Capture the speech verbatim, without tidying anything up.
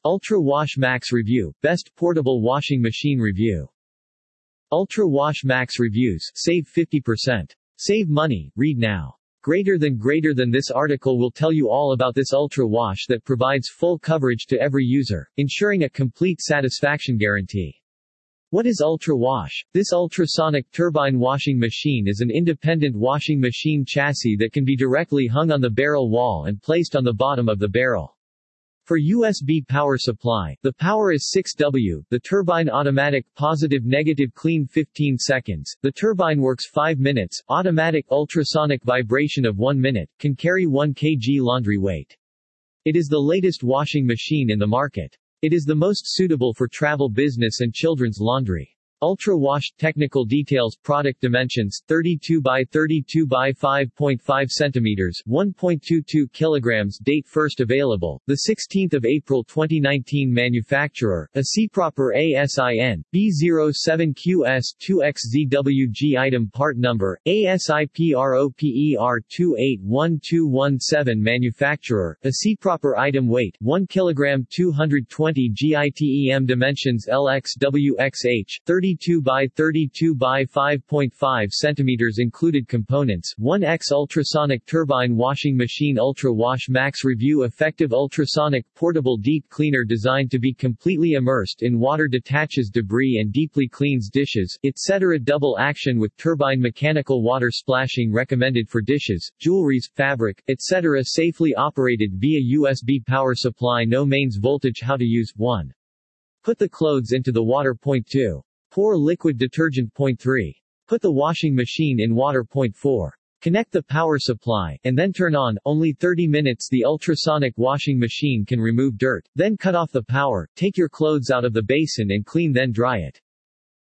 Ultra Wash Max Review, Best Portable Washing Machine Review. Ultra Wash Max Reviews, save fifty percent. Save money, read now. Greater than greater than this article will tell you all about this Ultra Wash that provides full coverage to every user, ensuring a complete satisfaction guarantee. What is Ultra Wash? This ultrasonic turbine washing machine is an independent washing machine chassis that can be directly hung on the barrel wall and placed on the bottom of the barrel. For U S B power supply, the power is six watts, the turbine automatic positive-negative clean fifteen seconds, the turbine works five minutes, automatic ultrasonic vibration of one minute, can carry one kilogram laundry weight. It is the latest washing machine in the market. It is the most suitable for travel business and children's laundry. Ultra Wash technical details. Product dimensions: thirty-two by thirty-two by five point five centimeters, one point two two kilograms. Date first available the sixteenth of April twenty nineteen. Manufacturer: ASIPROPER A S I N B zero seven Q S two X Z W G. Item part number ASIPROPER two eight one two one seven. Manufacturer: ASIPROPER. Item weight one kilogram two hundred twenty grams. Dimensions: L X W X H thirty-two by thirty-two by five point five centimeters. Included components: one X ultrasonic turbine washing machine. Ultra Wash Max Review effective ultrasonic portable deep cleaner designed to be completely immersed in water, detaches debris and deeply cleans dishes, et cetera. Double action with turbine mechanical water splashing recommended for dishes, jewelries, fabric, et cetera. Safely operated via U S B power supply. No mains voltage. How to use. one. Put the clothes into the water. Point two. Pour liquid detergent. Point three. Put the washing machine in water. Point four. Connect the power supply, and then turn on. Only thirty minutes. The ultrasonic washing machine can remove dirt. Then cut off the power, take your clothes out of the basin and clean, then dry it.